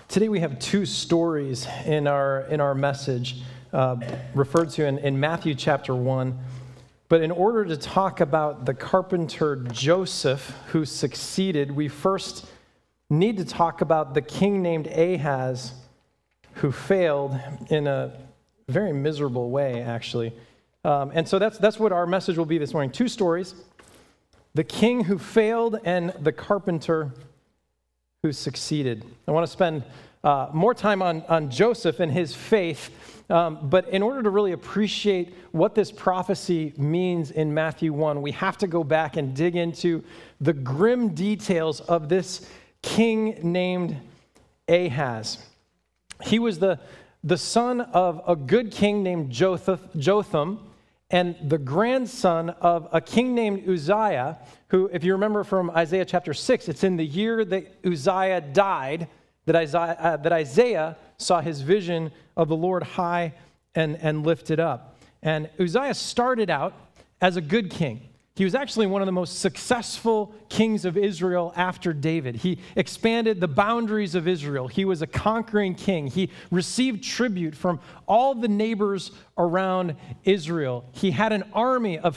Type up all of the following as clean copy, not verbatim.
Today we have two stories in our message referred to in Matthew chapter 1. But in order to talk about the carpenter Joseph who succeeded, we first need to talk about the king named Ahaz who failed in a very miserable way, actually. And so that's what our message will be this morning. Two stories: the king who failed and the carpenter who succeeded. I want to spend more time on Joseph and his faith, but in order to really appreciate what this prophecy means in Matthew 1, we have to go back and dig into the grim details of this king named Ahaz. He was the son of a good king named Jotham, and the grandson of a king named Uzziah, who, if you remember from Isaiah chapter 6, it's in the year that Uzziah died that Isaiah saw his vision of the Lord high and lifted up. And Uzziah started out as a good king. He was actually one of the most successful kings of Israel after David. He expanded the boundaries of Israel. He was a conquering king. He received tribute from all the neighbors around Israel. He had an army of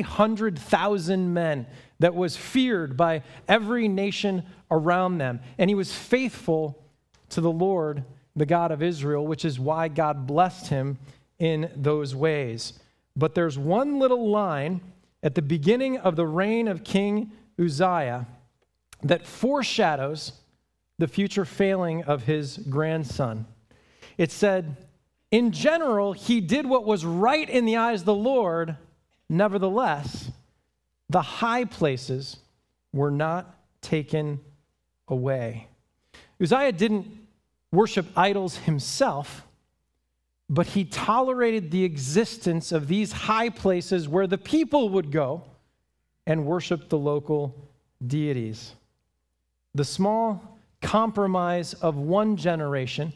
300,000 men that was feared by every nation around them. And he was faithful to the Lord, the God of Israel, which is why God blessed him in those ways. But there's one little line at the beginning of the reign of King Uzziah that foreshadows the future failing of his grandson. It said, "In general, he did what was right in the eyes of the Lord. Nevertheless, the high places were not taken away." Uzziah didn't worship idols himself, but he tolerated the existence of these high places where the people would go and worship the local deities. The small compromise of one generation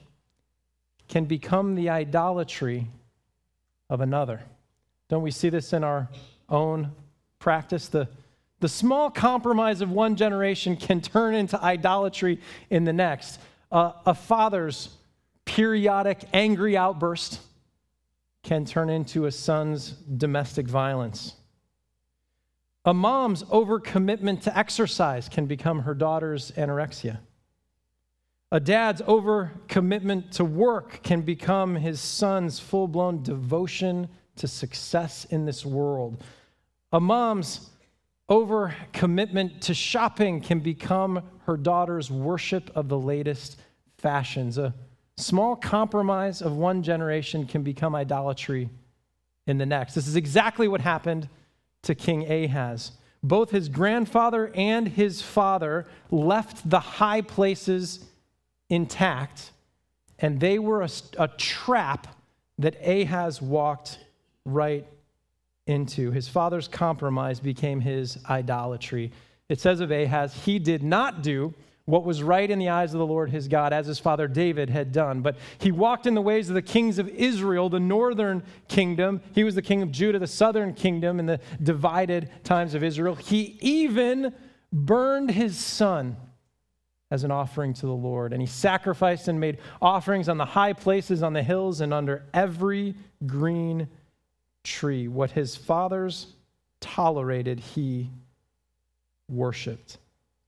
can become the idolatry of another. Don't we see this in our own practice? The small compromise of one generation can turn into idolatry in the next. A father's periodic angry outburst can turn into a son's domestic violence. A mom's overcommitment to exercise can become her daughter's anorexia. A dad's overcommitment to work can become his son's full-blown devotion to success in this world. A mom's overcommitment to shopping can become her daughter's worship of the latest fashions. A small compromise of one generation can become idolatry in the next. This is exactly what happened to King Ahaz. Both his grandfather and his father left the high places intact, and they were a trap that Ahaz walked right into. His father's compromise became his idolatry. It says of Ahaz, he did not do what was right in the eyes of the Lord his God, as his father David had done. But he walked in the ways of the kings of Israel, the northern kingdom. He was the king of Judah, the southern kingdom, in the divided times of Israel. He even burned his son as an offering to the Lord. And he sacrificed and made offerings on the high places, on the hills, and under every green tree. What his fathers tolerated, he worshiped.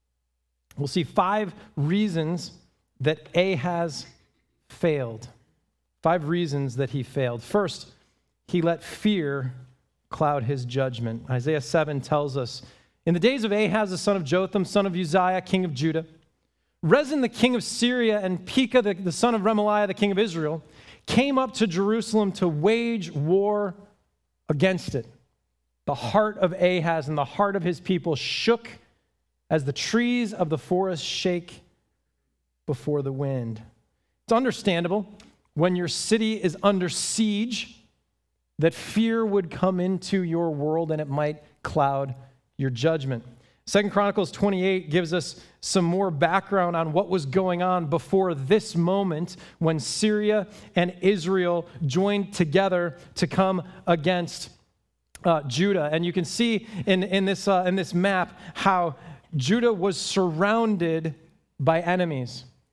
We'll see 5 reasons that Ahaz failed. 5 reasons that he failed. First, he let fear cloud his judgment. Isaiah 7 tells us, "In the days of Ahaz, the son of Jotham, son of Uzziah, king of Judah, Rezin, the king of Syria, and Pekah, the son of Remaliah, the king of Israel, came up to Jerusalem to wage war against it. The heart of Ahaz and the heart of his people shook as the trees of the forest shake before the wind." It's understandable when your city is under siege that fear would come into your world and it might cloud your judgment. 2 Chronicles 28 gives us some more background on what was going on before this moment when Syria and Israel joined together to come against Judah. And you can see in this map how Judah was surrounded by enemies.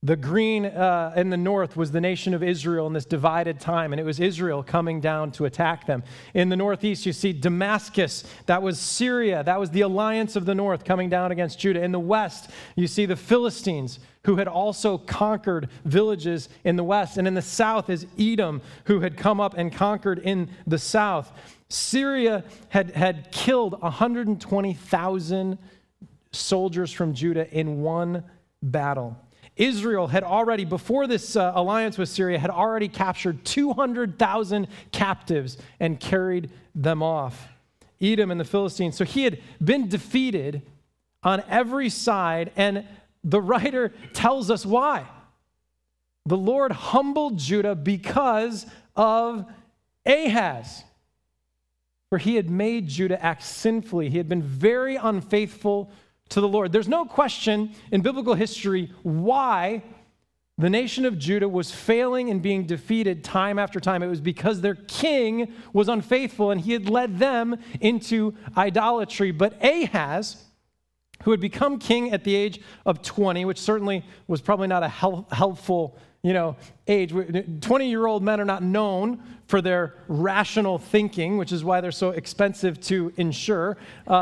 The green in the north was the nation of Israel in this divided time, and it was Israel coming down to attack them. In the northeast, you see Damascus. That was Syria. That was the alliance of the north coming down against Judah. In the west, you see the Philistines, who had also conquered villages in the west. And in the south is Edom, who had come up and conquered in the south. Syria had killed 120,000 soldiers from Judah in one battle. Israel had already, before this alliance with Syria, had already captured 200,000 captives and carried them off. Edom and the Philistines. So he had been defeated on every side, and the writer tells us why. The Lord humbled Judah because of Ahaz. For he had made Judah act sinfully. He had been very unfaithful to the Lord. There's no question in biblical history why the nation of Judah was failing and being defeated time after time. It was because their king was unfaithful and he had led them into idolatry. But Ahaz, who had become king at the age of 20, which certainly was probably not a helpful age. 20-year-old men are not known for their rational thinking, which is why they're so expensive to insure.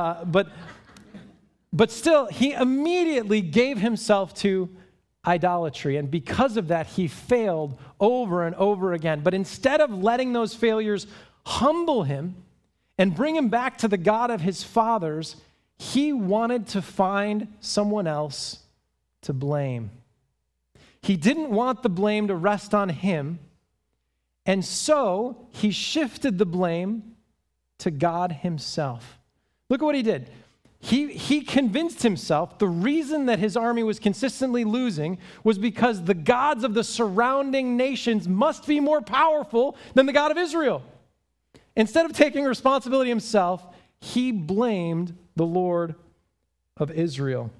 But still, he immediately gave himself to idolatry. And because of that, he failed over and over again. But instead of letting those failures humble him and bring him back to the God of his fathers, he wanted to find someone else to blame. He didn't want the blame to rest on him. And so he shifted the blame to God himself. Look at what he did. He convinced himself the reason that his army was consistently losing was because the gods of the surrounding nations must be more powerful than the God of Israel. Instead of taking responsibility himself, he blamed the Lord of Israel.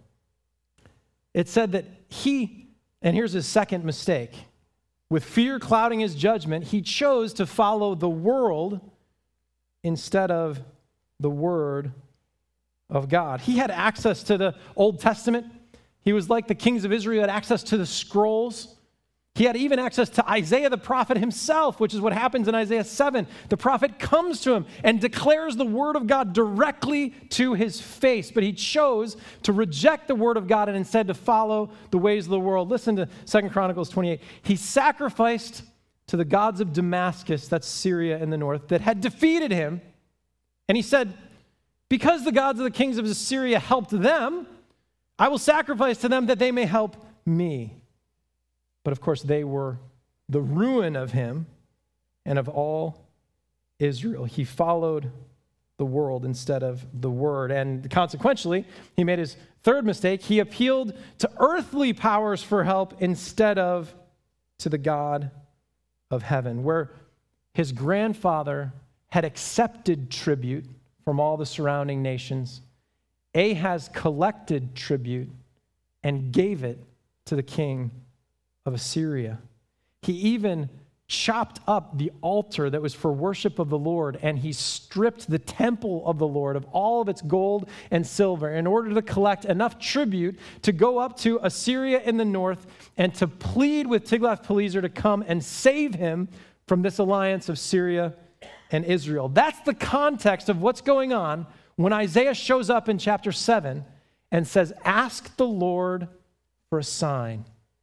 It said that and here's his second mistake, with fear clouding his judgment, he chose to follow the world instead of the word of God. He had access to the Old Testament. He was like the kings of Israel, had access to the scrolls. He had even access to Isaiah the prophet himself, which is what happens in Isaiah 7. The prophet comes to him and declares the word of God directly to his face, but he chose to reject the word of God and instead to follow the ways of the world. Listen to 2 Chronicles 28. He sacrificed to the gods of Damascus, that's Syria in the north, that had defeated him, and he said, because the gods of the kings of Assyria helped them, I will sacrifice to them that they may help me. But of course, they were the ruin of him and of all Israel. He followed the world instead of the word. And consequentially, he made his third mistake. He appealed to earthly powers for help instead of to the God of heaven, where his grandfather had accepted tribute from all the surrounding nations. Ahaz collected tribute and gave it to the king of Assyria. He even chopped up the altar that was for worship of the Lord, and he stripped the temple of the Lord of all of its gold and silver in order to collect enough tribute to go up to Assyria in the north and to plead with Tiglath-Pileser to come and save him from this alliance of Syria and Israel. That's the context of what's going on when Isaiah shows up in chapter 7 and says, ask the Lord for a sign.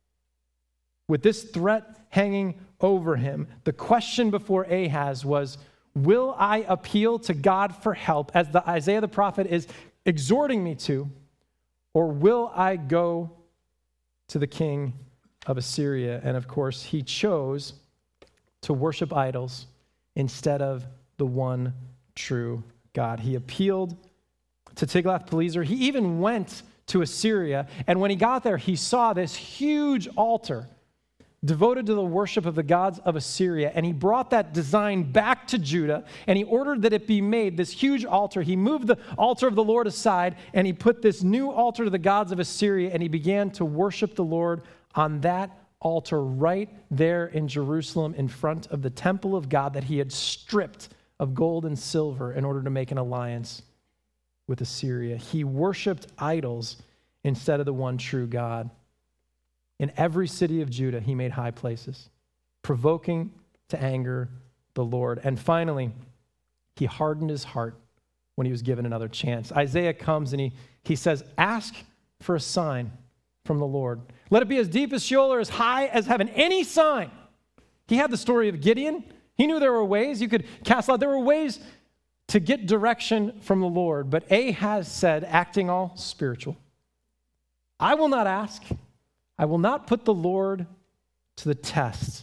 With this threat hanging over him, the question before Ahaz was, will I appeal to God for help, as Isaiah the prophet is exhorting me to, or will I go to the king of Assyria? And of course, he chose to worship idols instead of the one true God. He appealed to Tiglath-Pileser. He even went to Assyria, and when he got there, he saw this huge altar devoted to the worship of the gods of Assyria, and he brought that design back to Judah, and he ordered that it be made, this huge altar. He moved the altar of the Lord aside, and he put this new altar to the gods of Assyria, and he began to worship the Lord on that altar right there in Jerusalem in front of the temple of God that he had stripped of gold and silver in order to make an alliance with Assyria. He worshiped idols instead of the one true God. In every city of Judah, he made high places, provoking to anger the Lord. And finally, he hardened his heart when he was given another chance. Isaiah comes and he says, ask for a sign from the Lord. Let it be as deep as Sheol or as high as heaven. Any sign. He had the story of Gideon. He knew there were ways you could cast out. There were ways to get direction from the Lord. But Ahaz said, acting all spiritual, I will not ask. I will not put the Lord to the test.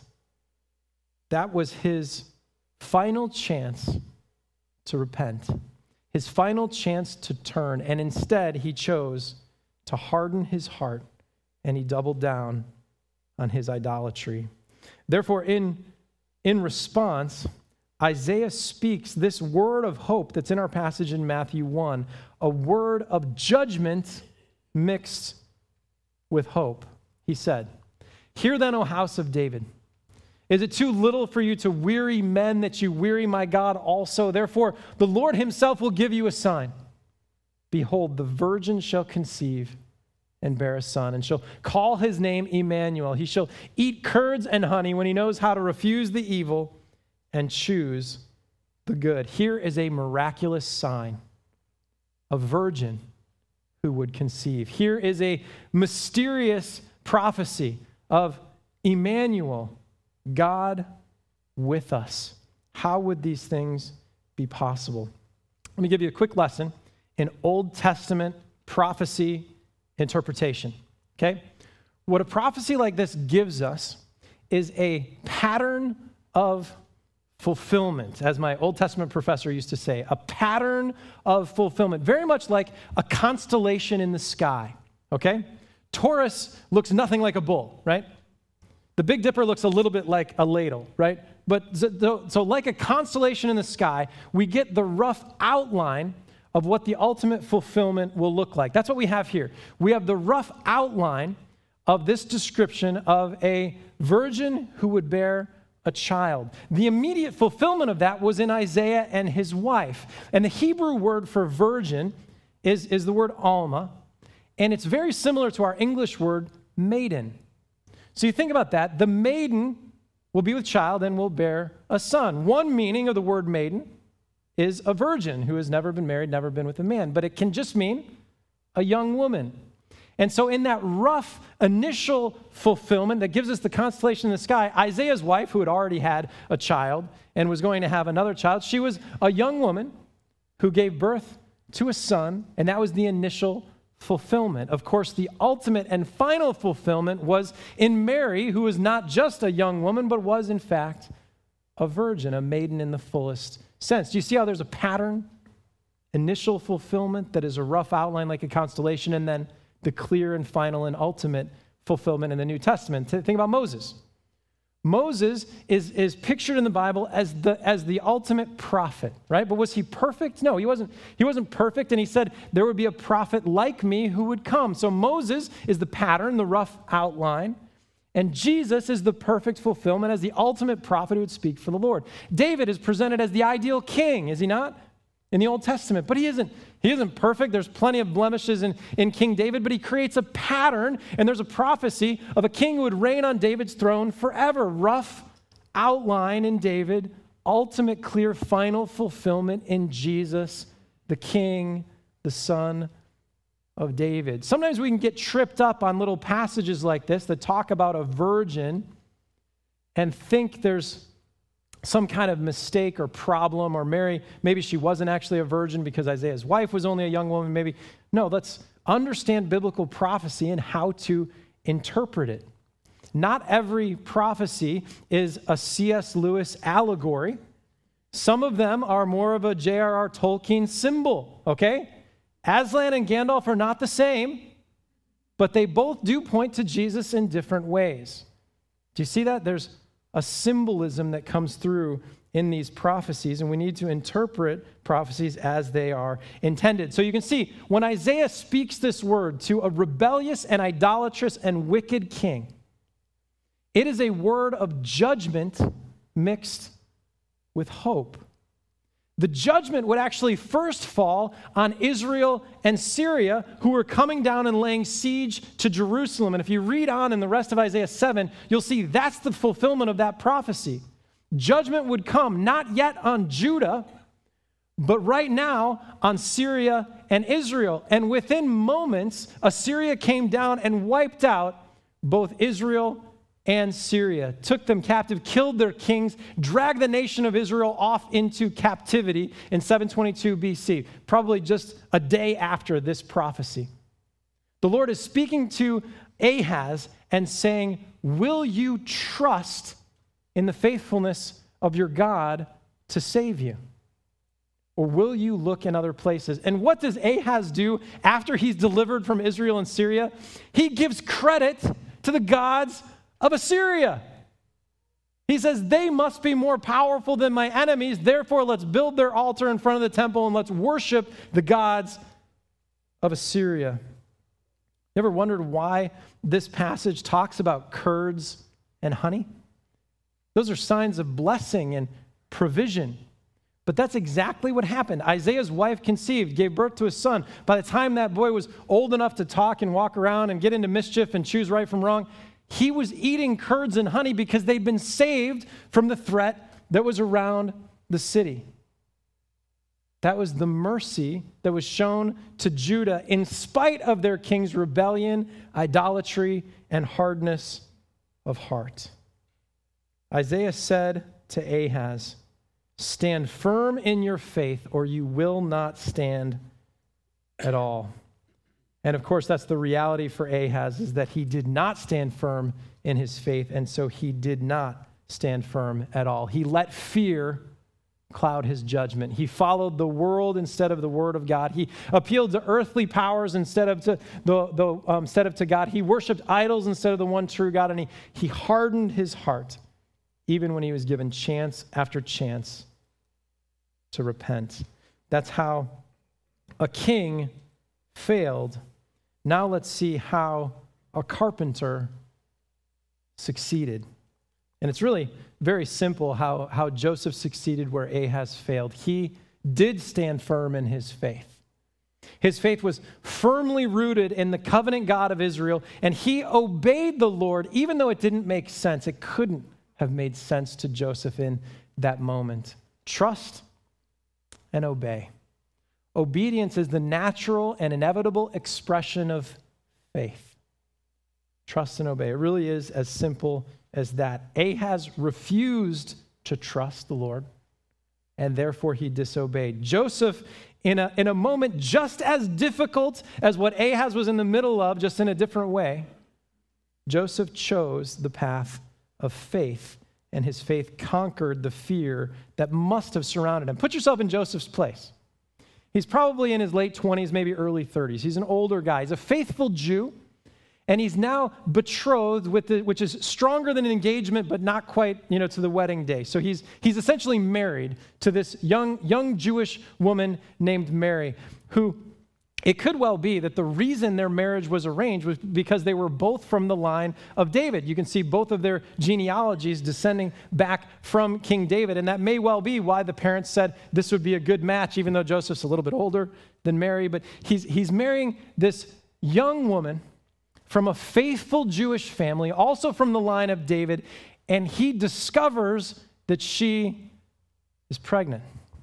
That was his final chance to repent, his final chance to turn. And instead, he chose to harden his heart, and he doubled down on his idolatry. Therefore, in response, Isaiah speaks this word of hope that's in our passage in Matthew 1, a word of judgment mixed with hope. He said, hear then, O house of David. Is it too little for you to weary men that you weary my God also? Therefore, the Lord himself will give you a sign. Behold, the virgin shall conceive and bear a son, and shall call his name Emmanuel. He shall eat curds and honey when he knows how to refuse the evil and choose the good. Here is a miraculous sign, a virgin who would conceive. Here is a mysterious prophecy of Emmanuel, God with us. How would these things be possible? Let me give you a quick lesson in Old Testament prophecy interpretation, okay? What a prophecy like this gives us is a pattern of fulfillment, as my Old Testament professor used to say, a pattern of fulfillment, very much like a constellation in the sky, okay? Taurus looks nothing like a bull, right? The Big Dipper looks a little bit like a ladle, right? But so like a constellation in the sky, we get the rough outline of what the ultimate fulfillment will look like. That's what we have here. We have the rough outline of this description of a virgin who would bear a child. The immediate fulfillment of that was in Isaiah and his wife. And the Hebrew word for virgin is the word alma, and it's very similar to our English word maiden. So you think about that. The maiden will be with child and will bear a son. One meaning of the word maiden is a virgin who has never been married, never been with a man. But it can just mean a young woman. And so in that rough initial fulfillment that gives us the constellation in the sky, Isaiah's wife, who had already had a child and was going to have another child, she was a young woman who gave birth to a son, and that was the initial fulfillment. Of course, the ultimate and final fulfillment was in Mary, who was not just a young woman, but was in fact a virgin, a maiden in the fullest sense. Do you see how there's a pattern? Initial fulfillment that is a rough outline like a constellation, and then the clear and final and ultimate fulfillment in the New Testament. Think about Moses. Moses is pictured in the Bible as the ultimate prophet, right? But was he perfect? No, he wasn't perfect, and he said there would be a prophet like me who would come. So Moses is the pattern, the rough outline, and Jesus is the perfect fulfillment as the ultimate prophet who would speak for the Lord. David is presented as the ideal king, is he not? In the Old Testament, but he isn't perfect. There's plenty of blemishes in King David, but he creates a pattern, and there's a prophecy of a king who would reign on David's throne forever. Rough outline in David, ultimate, clear, final fulfillment in Jesus, the King, the Son of David. Sometimes we can get tripped up on little passages like this that talk about a virgin and think there's some kind of mistake or problem, or Mary, maybe she wasn't actually a virgin because Isaiah's wife was only a young woman, maybe. No, let's understand biblical prophecy and how to interpret it. Not every prophecy is a C.S. Lewis allegory. Some of them are more of a J.R.R. Tolkien symbol, okay? Aslan and Gandalf are not the same, but they both do point to Jesus in different ways. Do you see that? There's a symbolism that comes through in these prophecies, and we need to interpret prophecies as they are intended. So you can see, when Isaiah speaks this word to a rebellious and idolatrous and wicked king, it is a word of judgment mixed with hope. the judgment would actually first fall on Israel and Syria, who were coming down and laying siege to Jerusalem. And if you read on in the rest of Isaiah 7, you'll see that's the fulfillment of that prophecy. Judgment would come not yet on Judah, but right now on Syria and Israel. And within moments, Assyria came down and wiped out both Israel and Syria, took them captive, killed their kings, dragged the nation of Israel off into captivity in 722 BC, probably just a day after this prophecy. The Lord is speaking to Ahaz and saying, will you trust in the faithfulness of your God to save you? Or will you look in other places? And what does Ahaz do after he's delivered from Israel and Syria? He gives credit to the gods of Assyria. He says, they must be more powerful than my enemies. Therefore, let's build their altar in front of the temple and let's worship the gods of Assyria. You ever wondered why this passage talks about curds and honey? Those are signs of blessing and provision. But that's exactly what happened. Isaiah's wife conceived, gave birth to a son. By the time that boy was old enough to talk and walk around and get into mischief and choose right from wrong, he was eating curds and honey because they'd been saved from the threat that was around the city. That was the mercy that was shown to Judah in spite of their king's rebellion, idolatry, and hardness of heart. Isaiah said to Ahaz, stand firm in your faith, or you will not stand at all. And of course, that's the reality for Ahaz, is that he did not stand firm in his faith, and so he did not stand firm at all. He let fear cloud his judgment. He followed the world instead of the word of God. He appealed to earthly powers instead of to God. He worshiped idols instead of the one true God, and he hardened his heart, even when he was given chance after chance to repent. That's how a king failed. Now let's see how a carpenter succeeded. And it's really very simple how Joseph succeeded where Ahaz failed. He did stand firm in his faith. His faith was firmly rooted in the covenant God of Israel, and he obeyed the Lord even though it didn't make sense. It couldn't have made sense to Joseph in that moment. Trust and obey. Obedience is the natural and inevitable expression of faith. Trust and obey. It really is as simple as that. Ahaz refused to trust the Lord, and therefore he disobeyed. Joseph, in a moment just as difficult as what Ahaz was in the middle of, just in a different way, Joseph chose the path of faith, and his faith conquered the fear that must have surrounded him. Put yourself in Joseph's place. He's probably in his late 20s, maybe early 30s. He's an older guy. He's a faithful Jew, and he's now betrothed, which is stronger than an engagement, but not quite, to the wedding day. So he's essentially married to this young Jewish woman named Mary, who it could well be that the reason their marriage was arranged was because they were both from the line of David. You can see both of their genealogies descending back from King David, and that may well be why the parents said this would be a good match, even though Joseph's a little bit older than Mary. But he's marrying this young woman from a faithful Jewish family, also from the line of David, and he discovers that she is pregnant.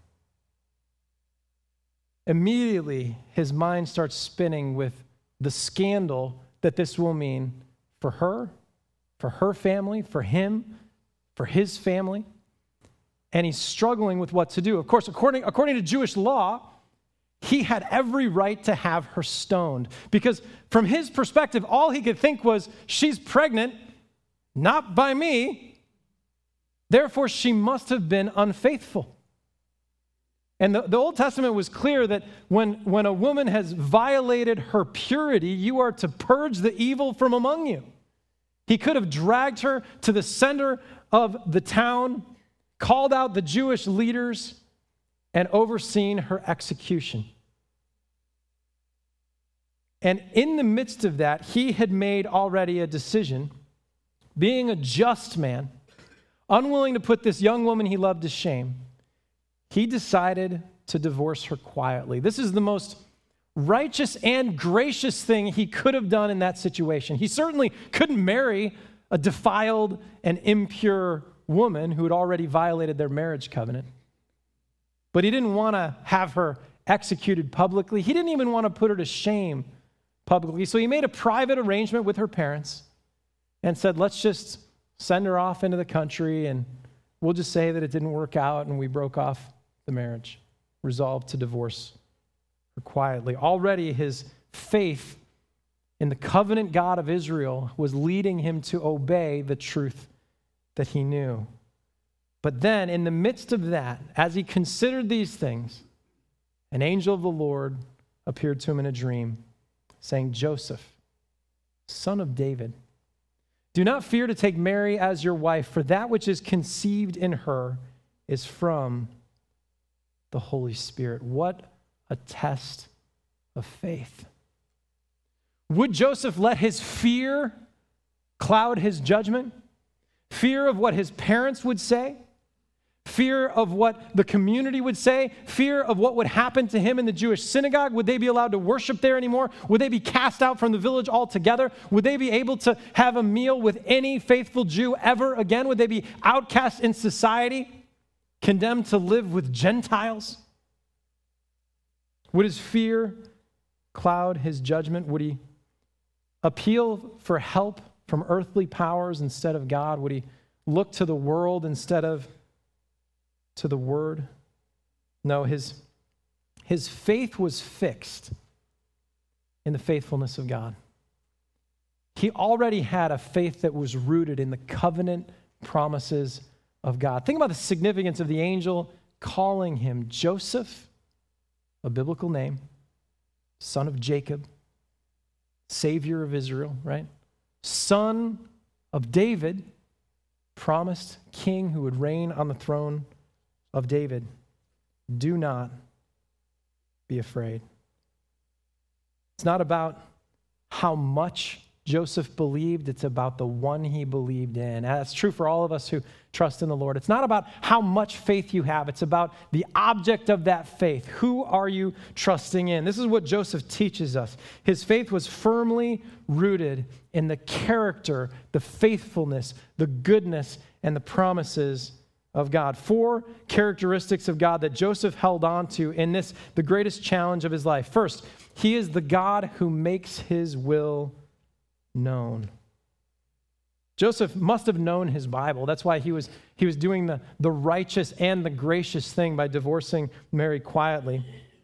Immediately, his mind starts spinning with the scandal that this will mean for her family, for him, for his family. And he's struggling with what to do. Of course, according to Jewish law, he had every right to have her stoned. Because from his perspective, all he could think was, she's pregnant, not by me. Therefore, she must have been unfaithful. And the Old Testament was clear that when a woman has violated her purity, you are to purge the evil from among you. He could have dragged her to the center of the town, called out the Jewish leaders, and overseen her execution. And in the midst of that, he had made already a decision, being a just man, unwilling to put this young woman he loved to shame. he decided to divorce her quietly. This is the most righteous and gracious thing he could have done in that situation. He certainly couldn't marry a defiled and impure woman who had already violated their marriage covenant. But he didn't want to have her executed publicly. He didn't even want to put her to shame publicly. So he made a private arrangement with her parents and said, let's just send her off into the country and we'll just say that it didn't work out and we broke off the marriage, resolved to divorce her quietly. Already his faith in the covenant God of Israel was leading him to obey the truth that he knew. But then, in the midst of that, as he considered these things, an angel of the Lord appeared to him in a dream, saying, Joseph, son of David, do not fear to take Mary as your wife, for that which is conceived in her is from the Holy Spirit. What a test of faith. Would Joseph let his fear cloud his judgment? Fear of what his parents would say? Fear of what the community would say? Fear of what would happen to him in the Jewish synagogue? Would they be allowed to worship there anymore? Would they be cast out from the village altogether? Would they be able to have a meal with any faithful Jew ever again? Would they be outcast in society, condemned to live with Gentiles? Would his fear cloud his judgment? Would he appeal for help from earthly powers instead of God? Would he look to the world instead of to the Word? No, his faith was fixed in the faithfulness of God. He already had a faith that was rooted in the covenant promises of God. Think about the significance of the angel calling him Joseph, a biblical name, son of Jacob, Savior of Israel, right? Son of David, promised king who would reign on the throne of David. Do not be afraid. It's not about how much Joseph believed, it's about the one he believed in. And that's true for all of us who trust in the Lord. It's not about how much faith you have, it's about the object of that faith. Who are you trusting in? This is what Joseph teaches us. His faith was firmly rooted in the character, the faithfulness, the goodness, and the promises of God. 4 characteristics of God that Joseph held on to in this, the greatest challenge of his life. First, he is the God who makes his will known. Joseph must have known his Bible. That's why he was doing the righteous and the gracious thing by divorcing Mary quietly.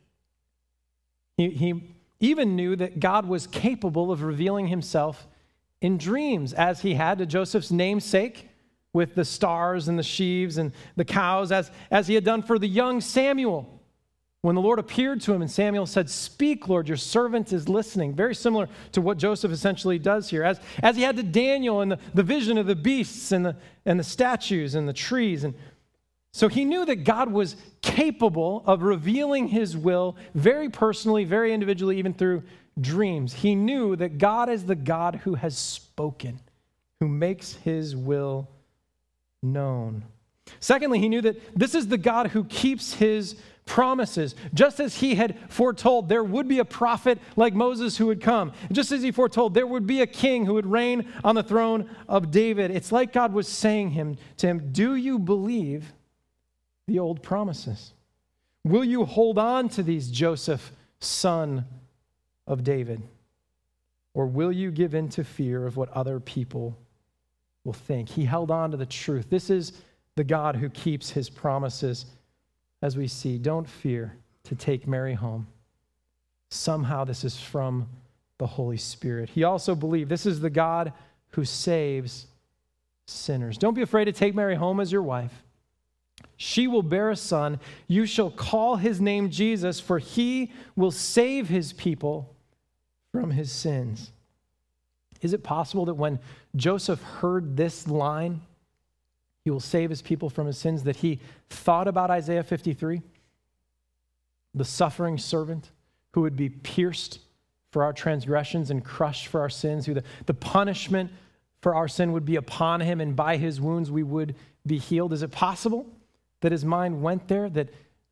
He even knew that God was capable of revealing himself in dreams, as he had to Joseph's namesake with the stars and the sheaves and the cows, as he had done for the young Samuel. When the Lord appeared to him and Samuel said, "Speak, Lord, your servant is listening." Very similar to what Joseph essentially does here. As he had to Daniel and the vision of the beasts and the statues and the trees. And so he knew that God was capable of revealing his will very personally, very individually, even through dreams. He knew that God is the God who has spoken, who makes his will known. Secondly, he knew that this is the God who keeps his promises. Just as he had foretold there would be a prophet like Moses who would come, just as he foretold there would be a king who would reign on the throne of David, it's like God was saying to him, do you believe the old promises? Will you hold on to these, Joseph, son of David? Or will you give in to fear of what other people will think? He held on to the truth. This is the God who keeps his promises. As we see, don't fear to take Mary home. Somehow this is from the Holy Spirit. He also believed this is the God who saves sinners. Don't be afraid to take Mary home as your wife. She will bear a son. You shall call his name Jesus, for he will save his people from his sins. Is it possible that when Joseph heard this line, he will save his people from his sins, that he thought about Isaiah 53, the suffering servant who would be pierced for our transgressions and crushed for our sins, who the punishment for our sin would be upon him, and by his wounds we would be healed? Is it possible that his mind went there, that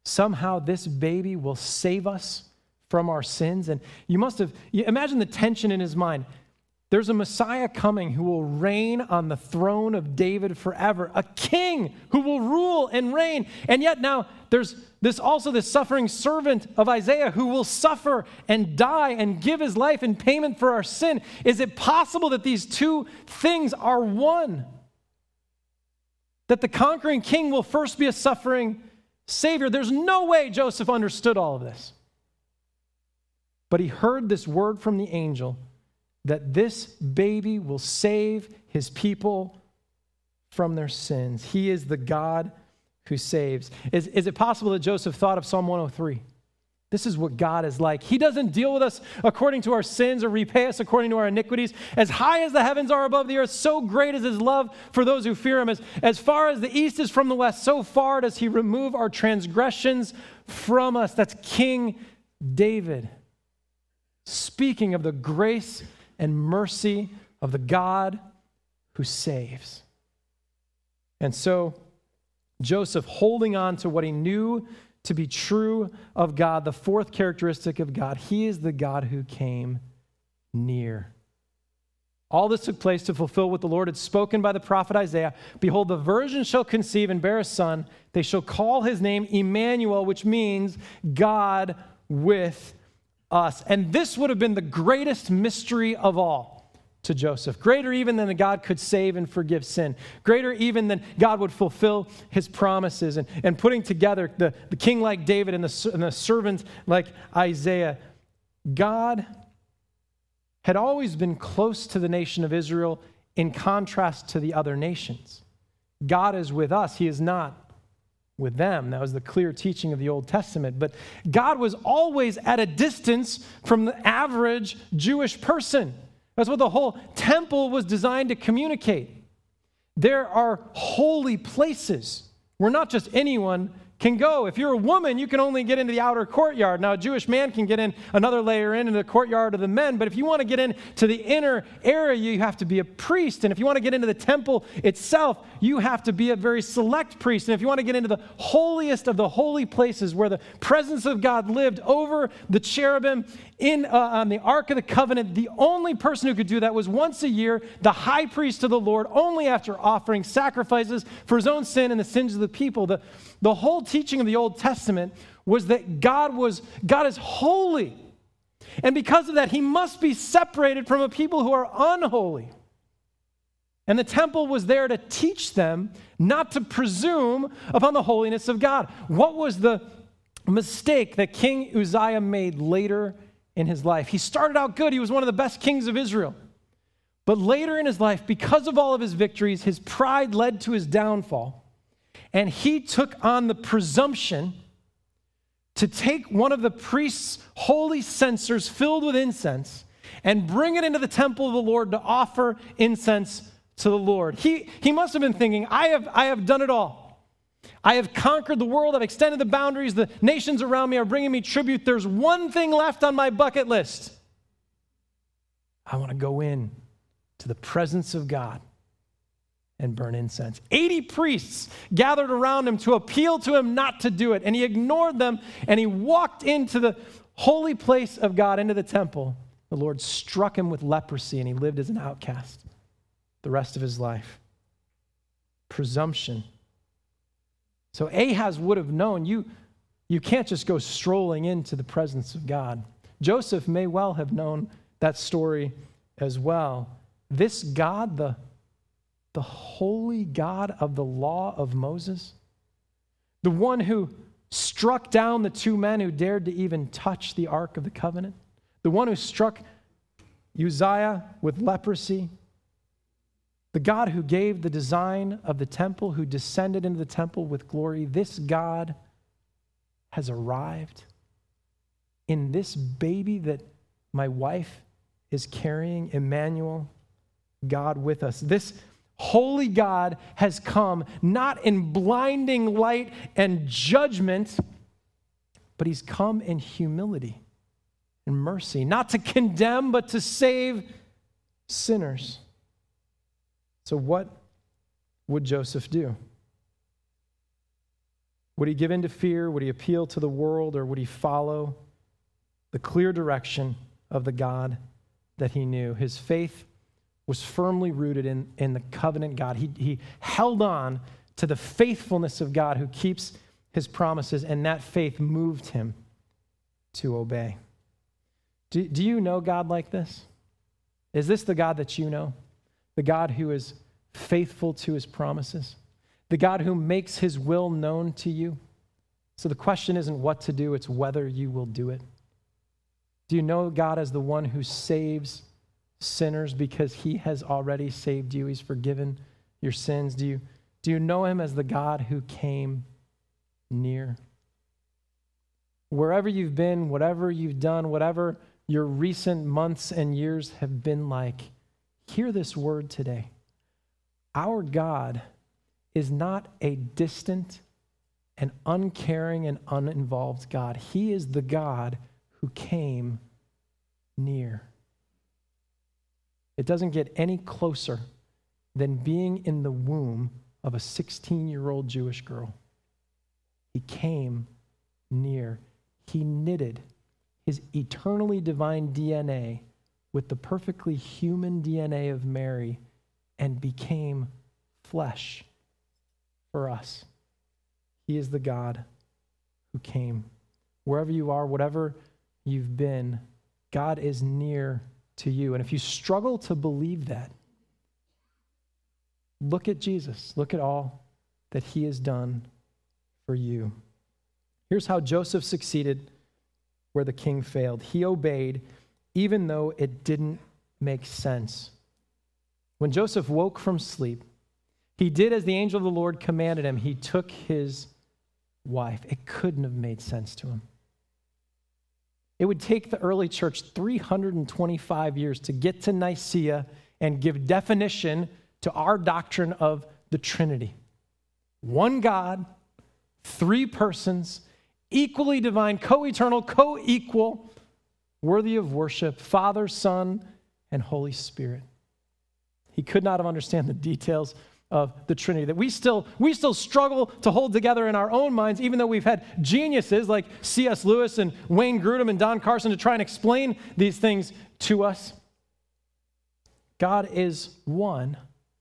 somehow this baby will save us from our sins. And you imagine the tension in his mind. There's a Messiah coming who will reign on the throne of David forever, a king who will rule and reign. And yet now there's this suffering servant of Isaiah who will suffer and die and give his life in payment for our sin. Is it possible that these two things are one? That the conquering king will first be a suffering Savior? There's no way Joseph understood all of this. But he heard this word from the angel that this baby will save his people from their sins. He is the God who saves. Is it possible that Joseph thought of Psalm 103? This is what God is like. He doesn't deal with us according to our sins or repay us according to our iniquities. As high as the heavens are above the earth, so great is his love for those who fear him. As far as the east is from the west, so far does he remove our transgressions from us. That's King David, speaking of the grace and mercy of the God who saves. And so Joseph, holding on to what he knew to be true of God, the fourth characteristic of God, he is the God who came near. All this took place to fulfill what the Lord had spoken by the prophet Isaiah. Behold, the virgin shall conceive and bear a son. They shall call his name Emmanuel, which means God with us. And this would have been the greatest mystery of all to Joseph. Greater even than that God could save and forgive sin. Greater even than God would fulfill his promises. And putting together the king like David and the servant like Isaiah. God had always been close to the nation of Israel in contrast to the other nations. God is with us. He is not with them. That was the clear teaching of the Old Testament. But God was always at a distance from the average Jewish person. That's what the whole temple was designed to communicate. There are holy places where not just anyone can go. If you're a woman, you can only get into the outer courtyard. Now, a Jewish man can get in another layer into the courtyard of the men, but if you want to get into the inner area, you have to be a priest. And if you want to get into the temple itself, you have to be a very select priest. And if you want to get into the holiest of the holy places where the presence of God lived over the cherubim on the Ark of the Covenant, the only person who could do that was once a year, the high priest of the Lord, only after offering sacrifices for his own sin and the sins of the people. The whole teaching of the Old Testament was that God is holy. And because of that, he must be separated from a people who are unholy. And the temple was there to teach them not to presume upon the holiness of God. What was the mistake that King Uzziah made later in his life? He started out good. He was one of the best kings of Israel. But later in his life, because of all of his victories, his pride led to his downfall. And he took on the presumption to take one of the priest's holy censers filled with incense and bring it into the temple of the Lord to offer incense to the Lord. He must have been thinking, I have done it all. I have conquered the world. I've extended the boundaries. The nations around me are bringing me tribute. There's one thing left on my bucket list. I want to go in to the presence of God and burn incense. 80 priests gathered around him to appeal to him not to do it. And he ignored them, and he walked into the holy place of God, into the temple. The Lord struck him with leprosy, and he lived as an outcast the rest of his life. Presumption. So Ahaz would have known you can't just go strolling into the presence of God. Joseph may well have known that story as well. This God, the holy God of the law of Moses, the one who struck down the two men who dared to even touch the Ark of the Covenant, the one who struck Uzziah with leprosy, the God who gave the design of the temple, who descended into the temple with glory, this God has arrived in this baby that my wife is carrying, Emmanuel, God with us. This holy God has come not in blinding light and judgment, but he's come in humility and mercy, not to condemn, but to save sinners. So what would Joseph do? Would he give in to fear? Would he appeal to the world? Or would he follow the clear direction of the God that he knew? His faith was firmly rooted in the covenant God. He held on to the faithfulness of God who keeps his promises, and that faith moved him to obey. Do you know God like this? Is this the God that you know? The God who is faithful to his promises? The God who makes his will known to you? So the question isn't what to do, it's whether you will do it. Do you know God as the one who saves sinners because he has already saved you? He's forgiven your sins. Do you know him as the God who came near? Wherever you've been, whatever you've done, whatever your recent months and years have been like, hear this word today. Our God is not a distant and uncaring and uninvolved God. He is the God who came near. It doesn't get any closer than being in the womb of a 16-year-old Jewish girl. He came near. He knitted his eternally divine DNA with the perfectly human DNA of Mary and became flesh for us. He is the God who came. Wherever you are, whatever you've been, God is near to you. And if you struggle to believe that, look at Jesus. Look at all that he has done for you. Here's how Joseph succeeded where the king failed. He obeyed even though it didn't make sense. When Joseph woke from sleep, he did as the angel of the Lord commanded him. He took his wife. It couldn't have made sense to him. It would take the early church 325 years to get to Nicaea and give definition to our doctrine of the Trinity. One God, three persons, equally divine, co-eternal, co-equal, worthy of worship, Father, Son, and Holy Spirit. He could not have understood the details of the Trinity that we still struggle to hold together in our own minds, even though we've had geniuses like C.S. Lewis and Wayne Grudem and Don Carson to try and explain these things to us. God is one,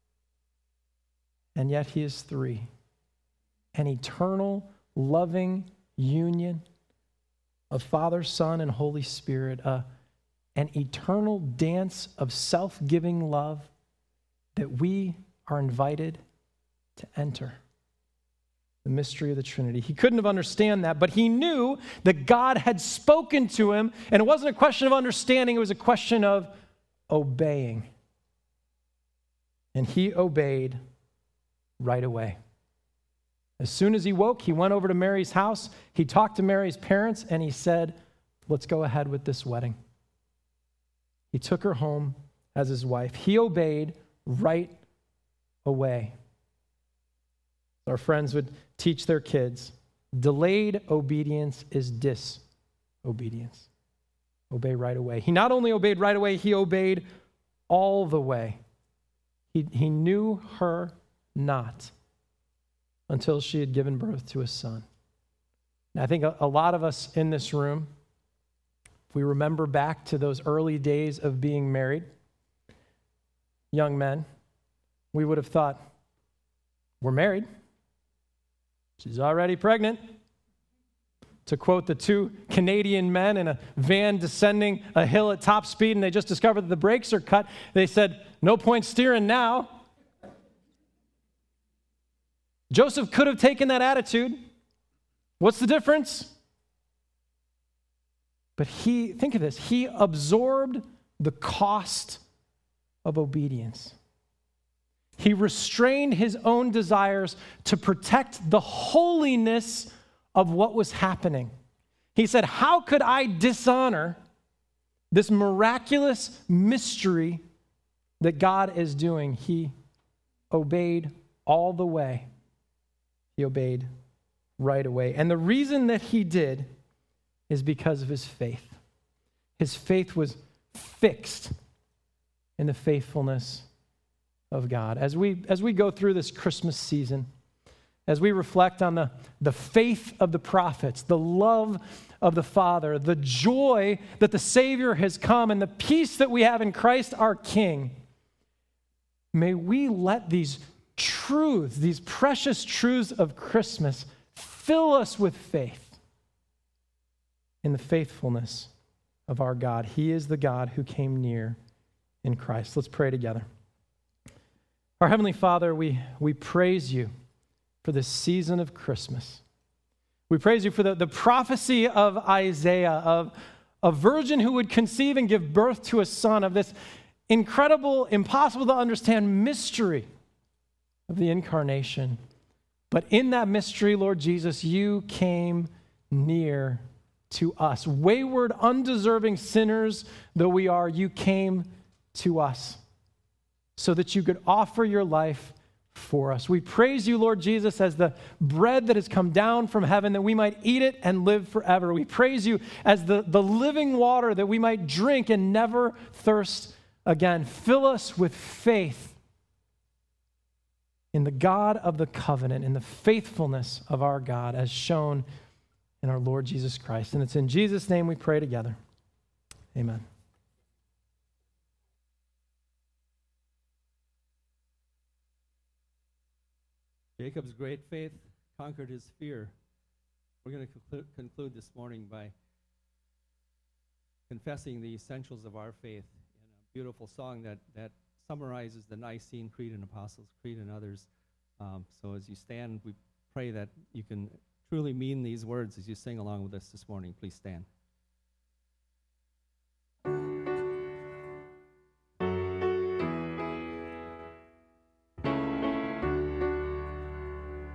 and yet he is three. An eternal, loving union of Father, Son, and Holy Spirit, an eternal dance of self-giving love that we are invited to enter. The mystery of the Trinity. He couldn't have understood that, but he knew that God had spoken to him, and it wasn't a question of understanding, it was a question of obeying. And he obeyed right away. As soon as he woke, he went over to Mary's house, he talked to Mary's parents, and he said, let's go ahead with this wedding. He took her home as his wife. He obeyed right away. Our friends would teach their kids, delayed obedience is disobedience. Obey right away. He not only obeyed right away, he obeyed all the way. He knew her not until she had given birth to a son. And I think a lot of us in this room, if we remember back to those early days of being married, young men, we would have thought, we're married. She's already pregnant. To quote the two Canadian men in a van descending a hill at top speed, and they just discovered that the brakes are cut, they said, no point steering now. Joseph could have taken that attitude. What's the difference? But think of this, he absorbed the cost of obedience. He restrained his own desires to protect the holiness of what was happening. He said, how could I dishonor this miraculous mystery that God is doing? He obeyed all the way. He obeyed right away. And the reason that he did is because of his faith. His faith was fixed in the faithfulness of God. As we go through this Christmas season, as we reflect on the faith of the prophets, the love of the Father, the joy that the Savior has come, and the peace that we have in Christ our King, may we let these truths, these precious truths of Christmas, fill us with faith in the faithfulness of our God. He is the God who came near in Christ. Let's pray together. Our Heavenly Father, we praise you for this season of Christmas. We praise you for the prophecy of Isaiah, of a virgin who would conceive and give birth to a son, of this incredible, impossible to understand mystery of the incarnation. But in that mystery, Lord Jesus, you came near to us. Wayward, undeserving sinners though we are, you came to us so that you could offer your life for us. We praise you, Lord Jesus, as the bread that has come down from heaven, that we might eat it and live forever. We praise you as the living water that we might drink and never thirst again. Fill us with faith in the God of the covenant, in the faithfulness of our God as shown in our Lord Jesus Christ. And it's in Jesus' name we pray together. Amen. Jacob's great faith conquered his fear. We're going to conclude this morning by confessing the essentials of our faith in a beautiful song that summarizes the Nicene Creed and Apostles' Creed and others. So as you stand, we pray that you can truly mean these words as you sing along with us this morning. Please stand.